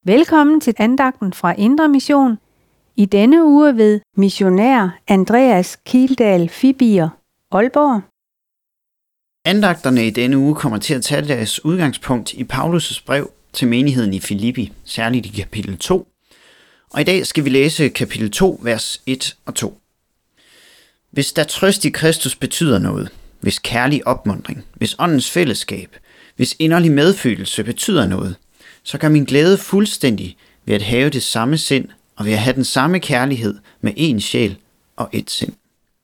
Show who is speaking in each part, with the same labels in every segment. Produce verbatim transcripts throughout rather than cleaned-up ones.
Speaker 1: Velkommen til andagten fra Indre Mission. I denne uge ved missionær Andreas Kildahl Fibiger, Aalborg.
Speaker 2: Andagterne i denne uge kommer til at tage deres udgangspunkt i Paulus' brev til menigheden i Filippi, særligt i kapitel to. Og i dag skal vi læse kapitel to, vers et og to. Hvis der trøst i Kristus betyder noget, hvis kærlig opmuntring, hvis åndens fællesskab, hvis inderlig medfølelse betyder noget, så gør min glæde fuldstændig ved at have det samme sind og ved at have den samme kærlighed med én sjæl og ét sind.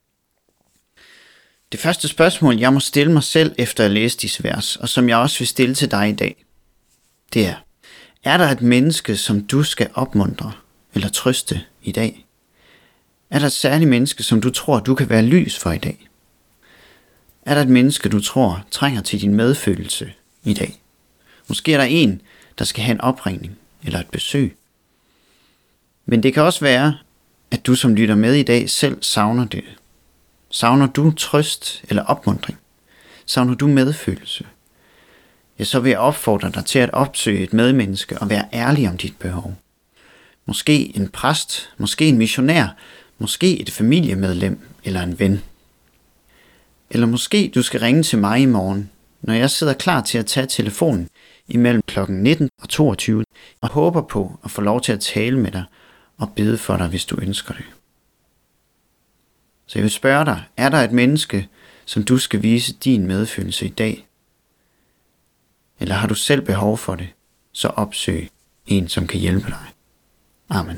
Speaker 2: Det første spørgsmål, jeg må stille mig selv efter at læse disse vers, og som jeg også vil stille til dig i dag, det er, er der et menneske, som du skal opmuntre eller trøste i dag? Er der et særligt menneske, som du tror, du kan være lys for i dag? Er der et menneske, du tror trænger til din medfølelse i dag? Måske er der en, der skal have en opringning eller et besøg. Men det kan også være, at du som lytter med i dag selv savner det. Savner du trøst eller opmuntring? Savner du medfølelse? Ja, så vil jeg opfordre dig til at opsøge et medmenneske og være ærlig om dit behov. Måske en præst, måske en missionær, måske et familiemedlem eller en ven. Eller måske du skal ringe til mig i morgen, når jeg sidder klar til at tage telefonen imellem klokken nitten og toogtyve og håber på at få lov til at tale med dig og bede for dig, hvis du ønsker det. Så jeg vil spørge dig, er der et menneske, som du skal vise din medfølelse i dag? Eller har du selv behov for det, så opsøg en, som kan hjælpe dig. Amen.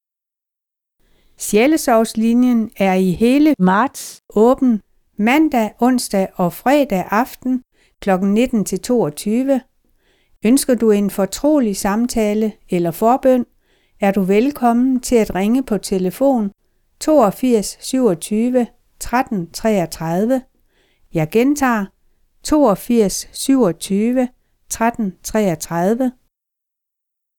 Speaker 1: Sjælesovslinjen er i hele marts åben mandag, onsdag og fredag aften klokken nitten til toogtyve. Ønsker du en fortrolig samtale eller forbøn, er du velkommen til at ringe på telefon toogfirs syvogtyve tretten treogtredive. Jeg gentager toogfirs syvogtyve tretten treogtredive.